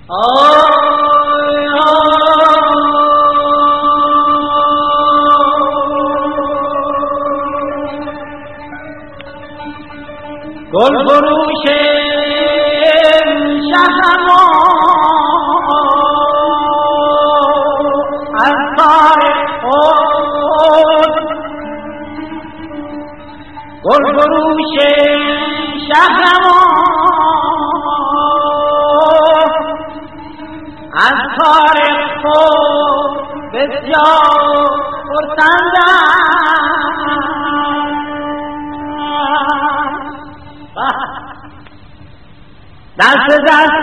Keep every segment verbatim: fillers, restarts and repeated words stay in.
گل فروش شهرم از کار خود گل فروش شهرم از کار خود بسیار خرسندم دست دست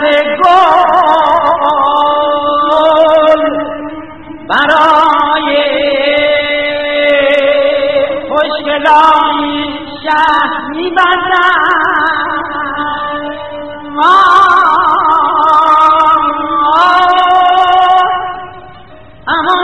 گل برای خوشگلان شهر می‌بندم اما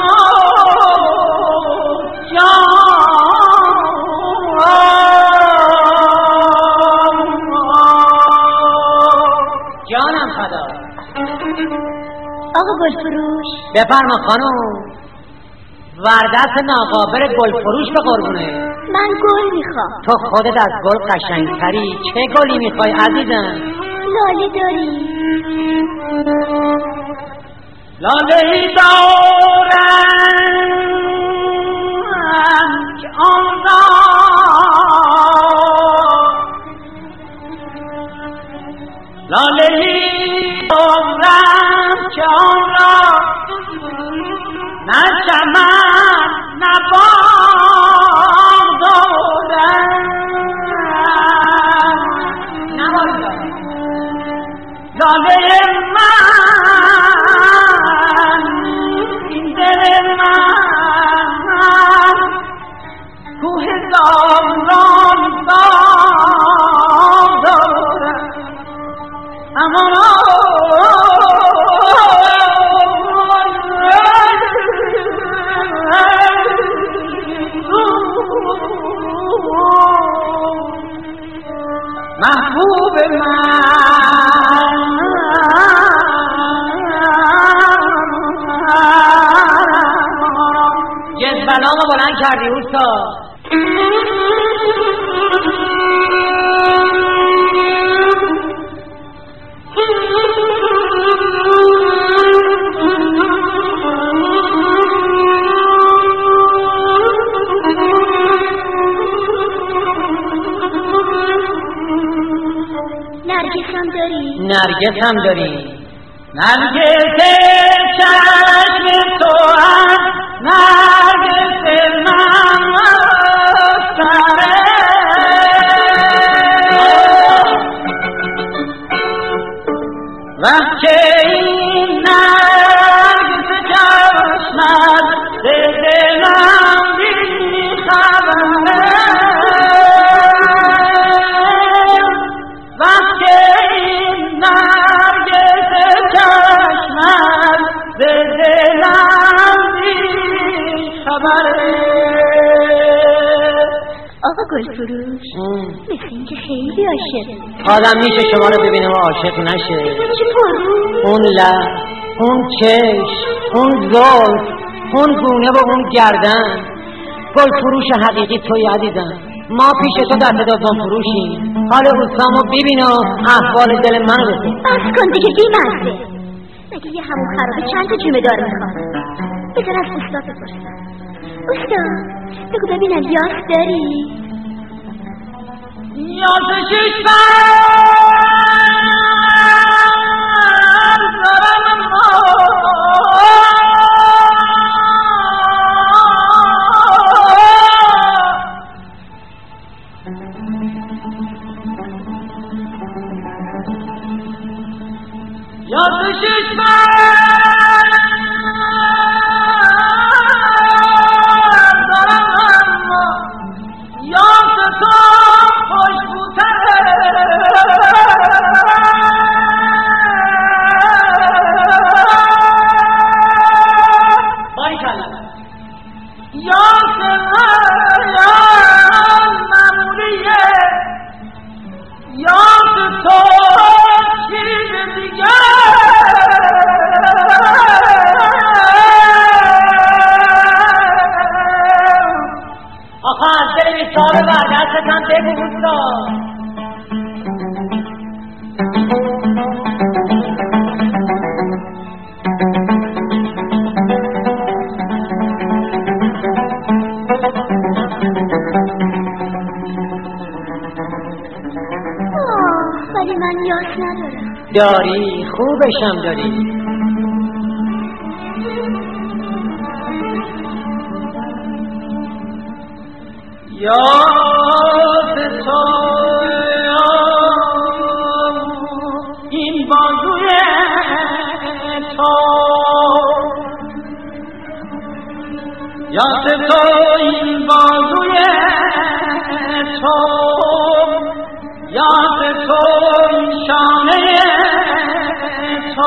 آقا گلفروش بفرما خانم. وردست ناقابر گلفروش به قربونه. من گل میخوام. تو خودت از گل قشنگتری. چه گلی میخوای عزیزم؟ لاله داری؟ لاله دارم که آن را لاله دارم که آن را نه چمن نه باغ دارم لاله من این دل من کوه زاران باغ دارم اما محبوب من جذبنامو بلند کردی اوستا. نرگس هم داری؟ نرگس چشم تو هم نرگس من مستره وقتی این نرگس چشمت به دلم بیخبره آقا گلفروش مثل این که خیلی عاشق. آدم میشه شما رو ببینه و عاشق نشه؟ چه پرو؟ اون لب، اون چشم، اون زلف، اون گونه و اون گردن. گلفروش حقیقی توی عزیزم. ما پیش تو دست دوم فروشیم. حال اوستامو ببین و احوال دل منو ببین. بس کن دیگه بی‌مزه. مگه یه همون خرابه چند تا جمعه دار میخواد؟ بذار از اوستا بپرسم. اوستا بگو ببینم یاس داری؟ یاس شش بر دارم اما یاس شش بر ندارم. داری، خوبشم داری. یاد تو این بازوی تو، یاد تو این بازوی تو، یاد تو این شانه تو،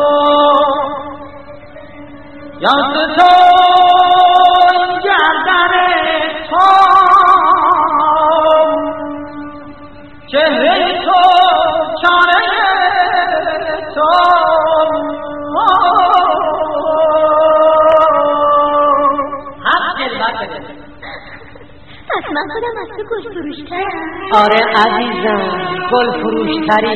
یاد تو این گردن تو، چهره تو، چانه تو. حق دلبر بده. پس من خودم از تو گل فروشترم. آره عزیزم، گل فروشتری.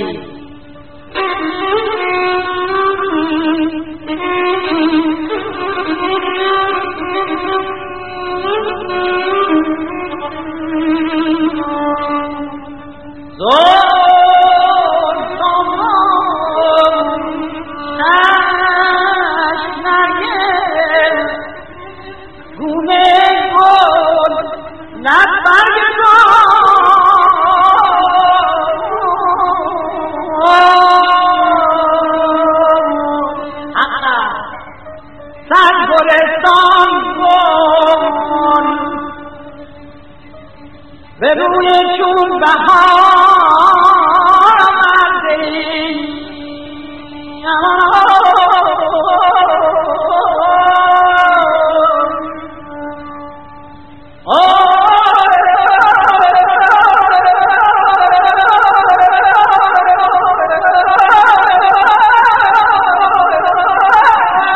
به روی چون بهار آمدی،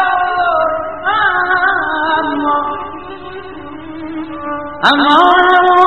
اما